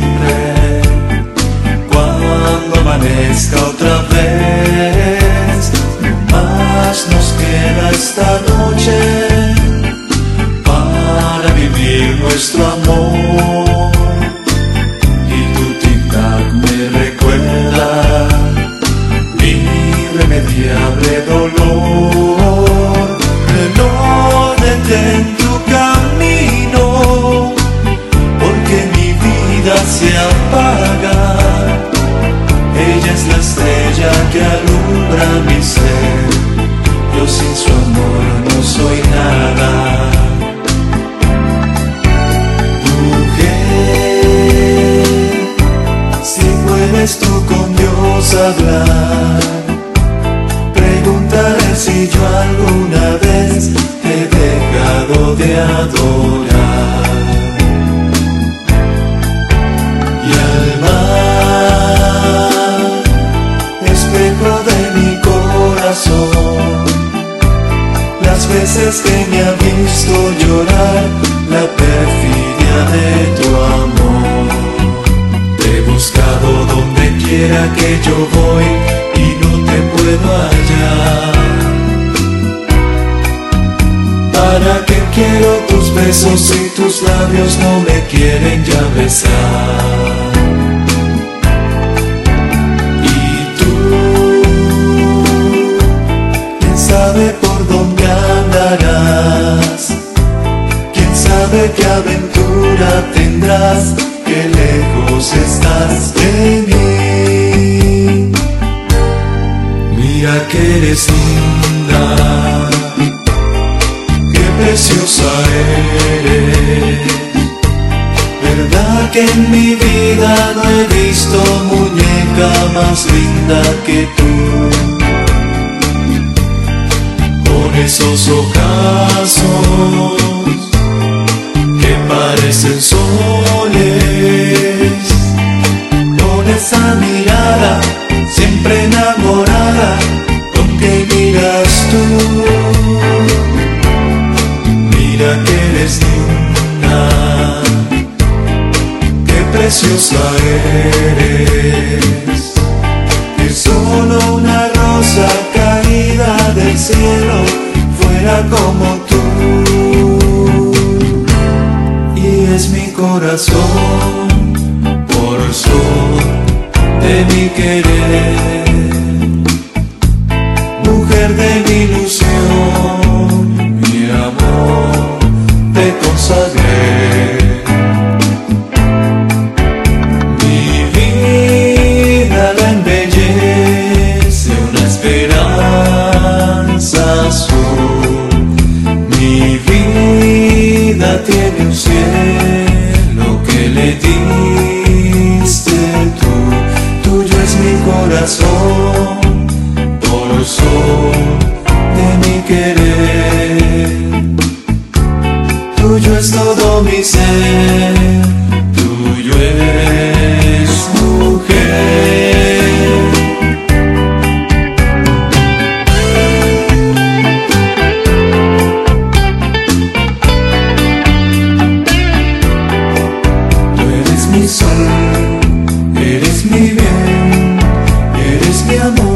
siempre. Cuando amanezca otra vez, no más nos queda esta noche para vivir nuestro amor. Y tu tic-tac me recuerda mi irremediable dolor. No detén tu camino, porque mi vida se apaga. Ella es la estrella que alumbra mi ser. Yo sin su amor no soy nada. Mujer, si puedes tú con Dios hablar, preguntaré si yo alguna vez he dejado de adorar. Y al mar, espejo de mi corazón, las veces que me ha visto llorar la perfidia de tu amor. Te he buscado donde quiera que yo voy y no te puedo hallar. ¿Para qué quiero tus besos si tus labios no me quieren ya besar? Y tú, ¿quién sabe por dónde andarás? ¿Quién sabe qué aventura tendrás? Qué lejos estás de mí. Mira que eres linda, preciosa eres. ¿Verdad que en mi vida no he visto muñeca más linda que tú? Con esos ojazos que parecen soles, con esa mirada siempre enamorada con que miras tú. Mira que eres linda, qué preciosa eres. Que solo una rosa caída del cielo fuera como tú. Y es mi corazón por sol de mi querer, mujer de mi ilusión, mi amor. Te consagré mi vida, la embellece una esperanza azul. Mi vida tiene un cielo que le diste tú. Tuyo es mi corazón por sol de mi querer. Tuyo es todo mi ser, tuyo es mujer. Tú eres mi sol, eres mi bien, eres mi amor.